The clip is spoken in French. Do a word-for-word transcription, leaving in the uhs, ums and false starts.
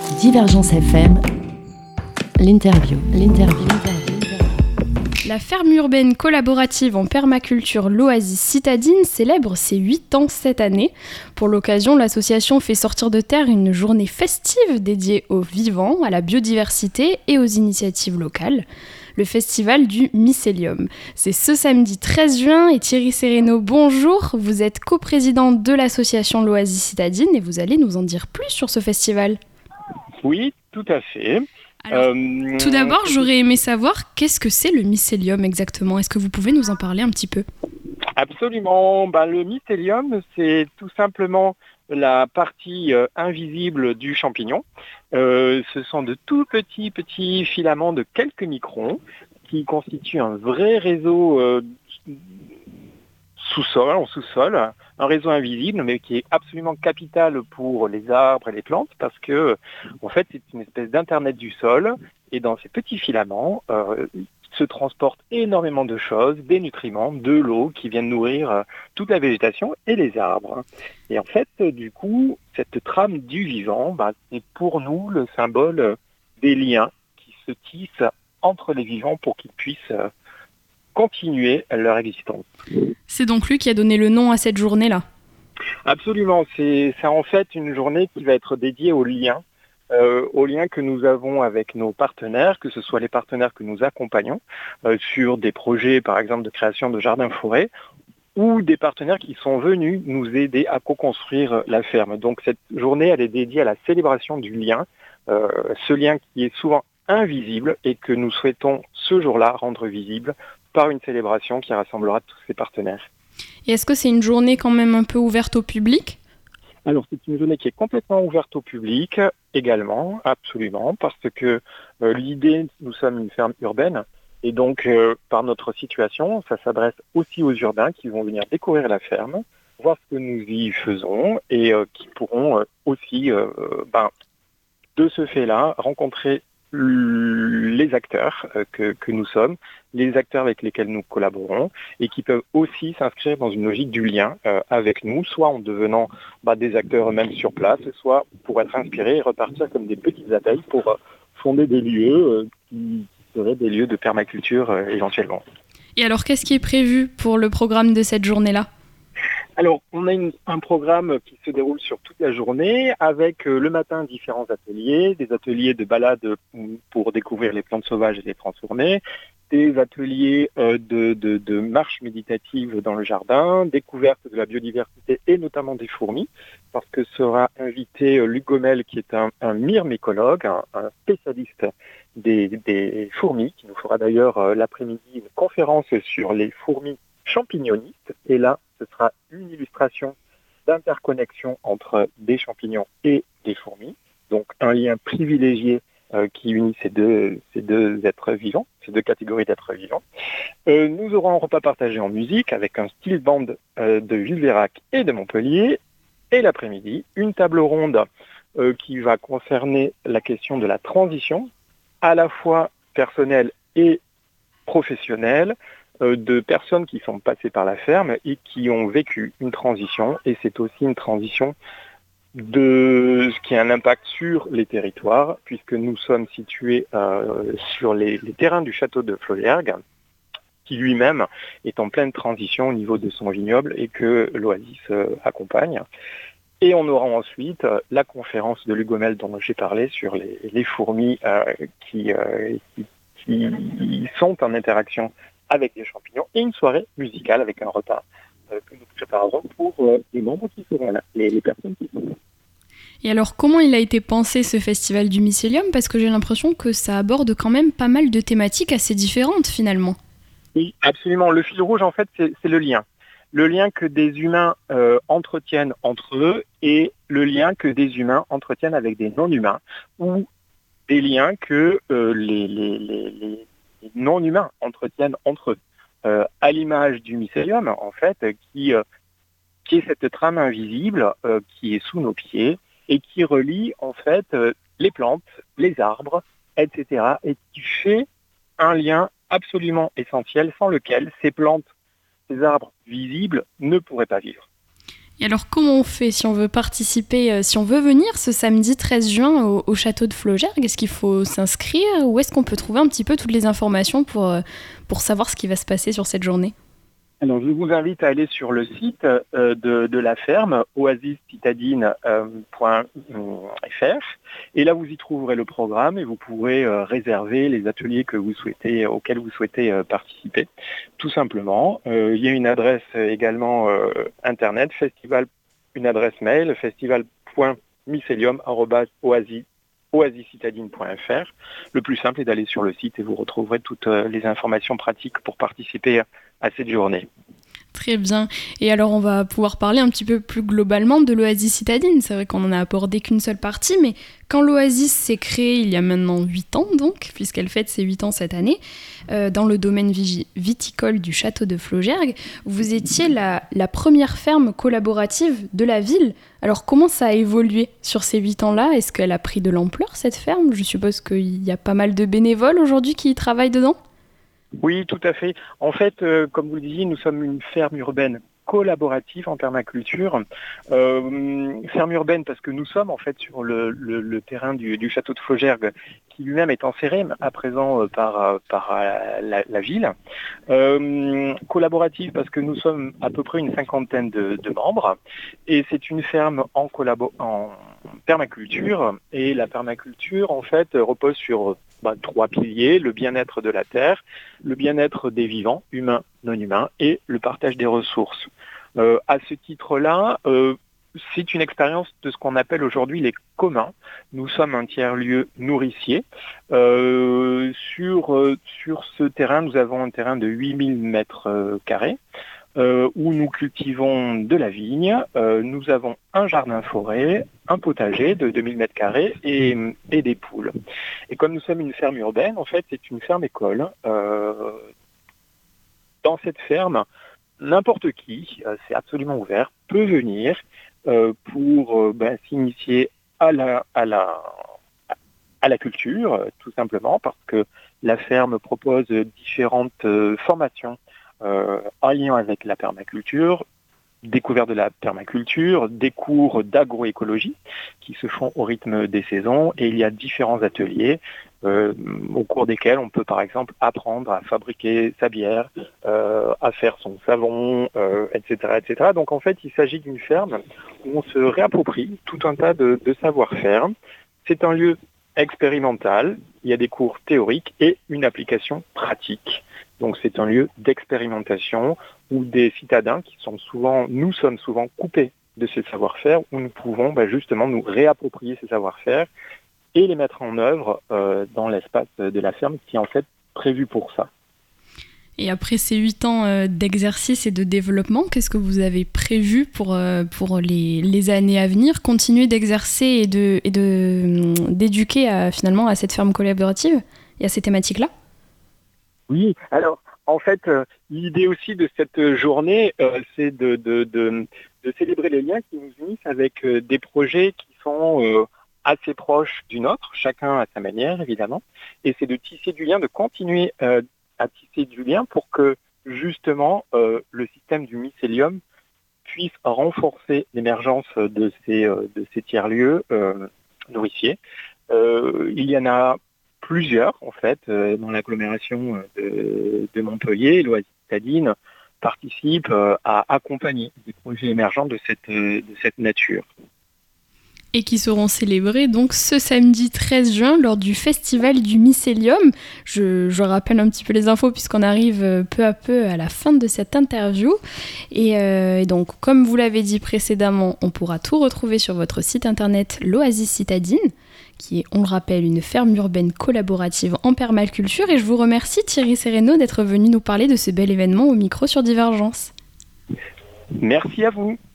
Divergence F M, l'interview, l'interview. La ferme urbaine collaborative en permaculture L'Oasis Citadine célèbre ses huit ans cette année. Pour l'occasion, l'association fait sortir de terre une journée festive dédiée aux vivants, à la biodiversité et aux initiatives locales. Le festival du Mycélium. C'est ce samedi treize juin et Thierry Sereno, bonjour. Vous êtes coprésident de l'association L'Oasis Citadine et vous allez nous en dire plus sur ce festival. Oui, tout à fait. Alors, euh, tout d'abord, j'aurais aimé savoir qu'est-ce que c'est le mycélium exactement. Est-ce que vous pouvez nous en parler un petit peu ? Absolument. Ben, le mycélium, c'est tout simplement la partie euh, invisible du champignon. Euh, ce sont de tout petits, petits filaments de quelques microns qui constituent un vrai réseau euh, sous-sol, en sous-sol, un réseau invisible, mais qui est absolument capital pour les arbres et les plantes, parce que, en fait, c'est une espèce d'internet du sol, et dans ces petits filaments, euh, se transportent énormément de choses, des nutriments, de l'eau, qui viennent nourrir euh, toute la végétation et les arbres. Et en fait, euh, du coup, cette trame du vivant, bah, c'est pour nous le symbole des liens qui se tissent entre les vivants pour qu'ils puissent euh, continuer leur existence. C'est donc lui qui a donné le nom à cette journée-là. Absolument, c'est, c'est en fait une journée qui va être dédiée aux liens, euh, aux liens que nous avons avec nos partenaires, que ce soit les partenaires que nous accompagnons euh, sur des projets, par exemple, de création de jardins-forêts, ou des partenaires qui sont venus nous aider à co-construire la ferme. Donc cette journée, elle est dédiée à la célébration du lien, euh, ce lien qui est souvent invisible et que nous souhaitons ce jour-là rendre visible par une célébration qui rassemblera tous ces partenaires. Et est-ce que c'est une journée quand même un peu ouverte au public ? Alors c'est une journée qui est complètement ouverte au public également, absolument, parce que euh, l'idée, nous sommes une ferme urbaine, et donc euh, par notre situation, ça s'adresse aussi aux urbains qui vont venir découvrir la ferme, voir ce que nous y faisons, et euh, qui pourront euh, aussi, euh, ben, de ce fait-là, rencontrer les acteurs euh, que, que nous sommes, les acteurs avec lesquels nous collaborons et qui peuvent aussi s'inscrire dans une logique du lien euh, avec nous, soit en devenant bah, des acteurs eux-mêmes sur place, soit pour être inspirés et repartir comme des petites abeilles pour euh, fonder des lieux euh, qui, qui seraient des lieux de permaculture euh, éventuellement. Et alors, qu'est-ce qui est prévu pour le programme de cette journée-là ? Alors, on a une, un programme qui se déroule sur toute la journée avec euh, le matin différents ateliers, des ateliers de balade pour découvrir les plantes sauvages et les transformer, des ateliers euh, de, de, de marche méditative dans le jardin, découverte de la biodiversité et notamment des fourmis, parce que sera invité euh, Luc Gomel qui est un, un myrmécologue, un, un spécialiste des, des fourmis, qui nous fera d'ailleurs euh, l'après-midi une conférence sur les fourmis champignonistes. Et là, ce sera une illustration d'interconnexion entre des champignons et des fourmis, donc un lien privilégié euh, qui unit ces deux, ces deux êtres vivants, ces deux catégories d'êtres vivants. Euh, nous aurons un repas partagé en musique avec un style band euh, de Villeveyrac et de Montpellier, et l'après-midi, une table ronde euh, qui va concerner la question de la transition, à la fois personnelle et professionnelle, de personnes qui sont passées par la ferme et qui ont vécu une transition, et c'est aussi une transition de ce qui a un impact sur les territoires, puisque nous sommes situés euh, sur les, les terrains du château de Flollergue, qui lui-même est en pleine transition au niveau de son vignoble et que l'Oasis euh, accompagne. Et on aura ensuite euh, la conférence de Luc Gomel dont j'ai parlé sur les, les fourmis euh, qui, euh, qui, qui sont en interaction avec les champignons, et une soirée musicale avec un repas euh, que nous préparerons pour euh, les membres qui seront là, les, les personnes qui sont là. Et alors, comment il a été pensé ce festival du Mycélium ? Parce que j'ai l'impression que ça aborde quand même pas mal de thématiques assez différentes finalement. Oui, absolument. Le fil rouge, en fait, c'est, c'est le lien. Le lien que des humains euh, entretiennent entre eux et le lien que des humains entretiennent avec des non-humains, ou des liens que euh, les, les, les, les non-humains entretiennent entre eux, euh, à l'image du mycélium, en fait, qui, euh, qui est cette trame invisible euh, qui est sous nos pieds et qui relie, en fait, euh, les plantes, les arbres, et cetera, et qui fait un lien absolument essentiel sans lequel ces plantes, ces arbres visibles ne pourraient pas vivre. Et alors, comment on fait si on veut participer, euh, si on veut venir ce samedi treize juin au, au château de Flaugergues? Est-ce qu'il faut s'inscrire? Où est-ce qu'on peut trouver un petit peu toutes les informations pour, euh, pour savoir ce qui va se passer sur cette journée? Alors, je vous invite à aller sur le site euh, de, de la ferme, oasis citadine point f r, et là vous y trouverez le programme et vous pourrez euh, réserver les ateliers que vous souhaitez, auxquels vous souhaitez euh, participer. Tout simplement, euh, il y a une adresse également euh, internet, festival, une adresse mail, festival point mycelium arobase oasis citadine point f r. Le plus simple est d'aller sur le site et vous retrouverez toutes les informations pratiques pour participer à cette journée. Très bien. Et alors, on va pouvoir parler un petit peu plus globalement de l'Oasis citadine. C'est vrai qu'on n'en a abordé qu'une seule partie, mais quand l'Oasis s'est créée il y a maintenant huit ans, donc, puisqu'elle fête ses huit ans cette année, euh, dans le domaine vigi- viticole du château de Flaugergues, vous étiez la, la première ferme collaborative de la ville. Alors, comment ça a évolué sur ces huit ans-là? Est-ce qu'elle a pris de l'ampleur, cette ferme? Je suppose qu'il y a pas mal de bénévoles aujourd'hui qui y travaillent dedans. Oui, tout à fait. En fait, euh, comme vous le disiez, nous sommes une ferme urbaine collaborative en permaculture. Euh, ferme urbaine parce que nous sommes en fait sur le, le, le terrain du, du château de Flaugergues, qui lui-même est enserré à présent par, par la, la ville. Euh, collaborative parce que nous sommes à peu près une cinquantaine de, de membres, et c'est une ferme en, collabo- en permaculture, et la permaculture en fait repose sur bah, trois piliers: le bien-être de la terre, le bien-être des vivants, humains, non humains, et le partage des ressources. Euh, à ce titre-là, euh, c'est une expérience de ce qu'on appelle aujourd'hui les communs. Nous sommes un tiers-lieu nourricier. Euh, sur, euh, sur ce terrain, nous avons un terrain de huit mille mètres euh, carrés. Euh, où nous cultivons de la vigne. Euh, nous avons un jardin-forêt, un potager de deux mille mètres carrés et, et des poules. Et comme nous sommes une ferme urbaine, en fait, c'est une ferme-école. Euh, dans cette ferme, n'importe qui, euh, c'est absolument ouvert, peut venir euh, pour euh, ben, s'initier à la, à la, à la culture, euh, tout simplement, parce que la ferme propose différentes euh, formations Euh, en lien avec la permaculture, découverte de la permaculture, des cours d'agroécologie qui se font au rythme des saisons, et il y a différents ateliers euh, au cours desquels on peut par exemple apprendre à fabriquer sa bière, euh, à faire son savon, euh, et cetera, et cetera. Donc en fait, il s'agit d'une ferme où on se réapproprie tout un tas de, de savoir-faire. C'est un lieu expérimental, il y a des cours théoriques et une application pratique. Donc c'est un lieu d'expérimentation où des citadins qui sont souvent, nous sommes souvent coupés de ces savoir-faire, où nous pouvons bah, justement nous réapproprier ces savoir-faire et les mettre en œuvre euh, dans l'espace de la ferme qui est en fait prévu pour ça. Et après ces huit ans euh, d'exercice et de développement, qu'est-ce que vous avez prévu pour, euh, pour les, les années à venir? Continuer d'exercer et, de, et de, d'éduquer à, finalement à cette ferme collaborative et à ces thématiques-là? Oui, alors en fait, euh, l'idée aussi de cette journée, euh, c'est de, de, de, de célébrer les liens qui nous unissent avec euh, des projets qui sont euh, assez proches du nôtre, chacun à sa manière évidemment, et c'est de tisser du lien, de continuer euh, à tisser du lien pour que justement euh, le système du mycélium puisse renforcer l'émergence de ces, euh, de ces tiers-lieux euh, nourriciers. Euh, il y en a plusieurs, en fait, euh, dans l'agglomération de, de Montpellier. L'Oasis citadine participe euh, à accompagner des projets émergents de cette, euh, de cette nature. Et qui seront célébrés donc ce samedi treize juin lors du festival du mycélium. Je, je rappelle un petit peu les infos puisqu'on arrive peu à peu à la fin de cette interview. Et, euh, et donc, comme vous l'avez dit précédemment, on pourra tout retrouver sur votre site internet l'Oasis citadine, qui est, on le rappelle, une ferme urbaine collaborative en permaculture. Et je vous remercie Thierry Sereno d'être venu nous parler de ce bel événement au micro sur Divergence. Merci à vous.